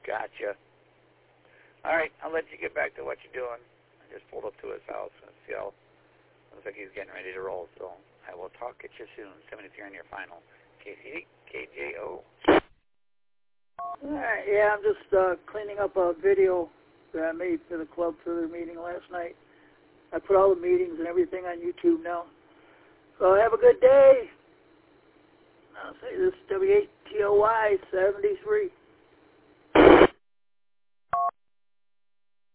Gotcha. All right, I'll let you get back to what you're doing. I just pulled up to his house and see how. Looks like he's getting ready to roll. So I will talk at you soon. 73 on your final. KC8, KJO. All right, yeah, I'm just cleaning up a video that I made for the club for their meeting last night. I put all the meetings and everything on YouTube now. So have a good day. I'll say this WHTOY 73.